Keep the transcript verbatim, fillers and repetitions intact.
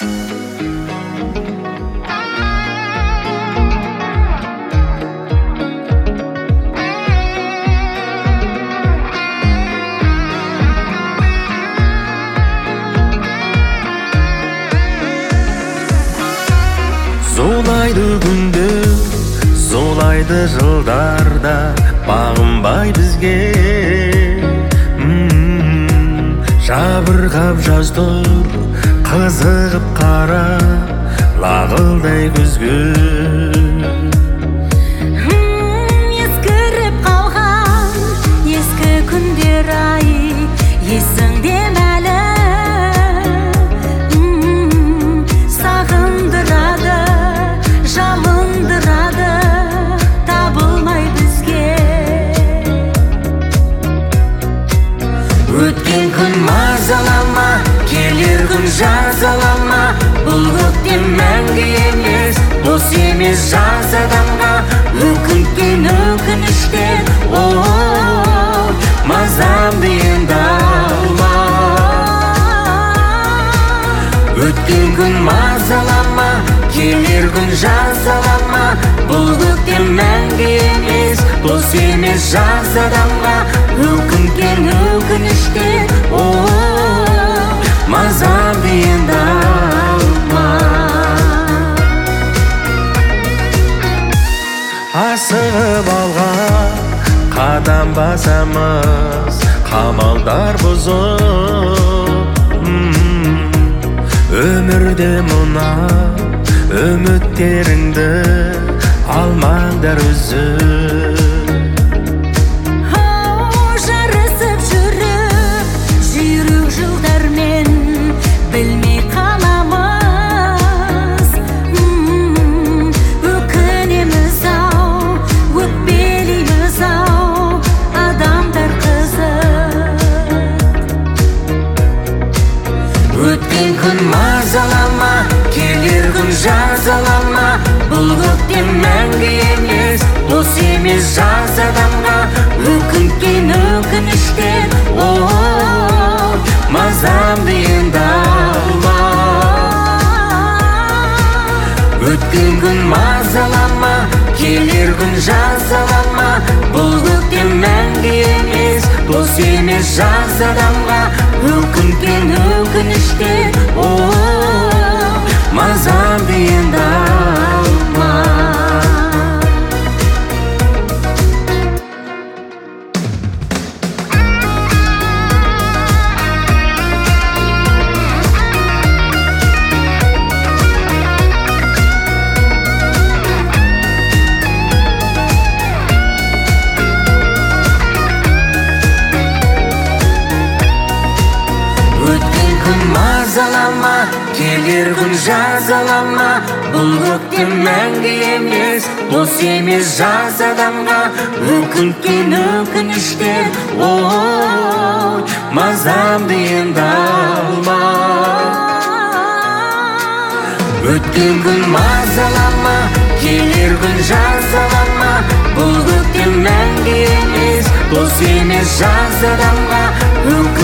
Зулайды күндер, зулайды жылдарда, бағынбай бізге. Жабырғап жаздыр, қызығып қара, лағылдай күзге. Ескіріп қалған, ескі күндер ай, есіңде мәлі. Сағындырады, жалындырады, табылмай бізге. Өткен күн мазалама, келер күн жазалама. Бұл көктем мәңгі емес, дос емес жаз адамға. Өкінткен өкініштен, оу, мазамды енді алма. Өткен күн мазалама, келер күн жазалама. Бұл көктем мәңгі емес, дос емес жаз адамға. Өкінткен өкініштен, оу, мазамды енді алма. Асығып алған қадам басамыз, қамалдар бұзып. Өмірде мұна үміттеріңді алмаңдар үзіп. Жарысып жүріп, жүйрік жылдармен білмей қаламыз. Өкінеміз ау, өкпелейміз ау, адамдар қызық. Өткен күн мазалама, келер күн жазалама. Бұл көктем мәңгі емес, дос емес жаз адамға. Өкінткен өкініштен, оу, мазамды енді алма. Өткен күн мазалама, келер күн жазалама. Бұл көктем мәңгі емес, дос емес жаз адамға. Өкінткен өкініштен, оу, мазамды енді алма. Өткен күн мазалама, келер күн жазалама. Бұл көктем мәңгі емес, дос емес жаз адамға. Өкінткен өкініштен, оу, мазамды енді алма. Өткен күн мазалама, келер күн жазалама. Бұл көктем мәңгі емес, дос емес жаз адамға.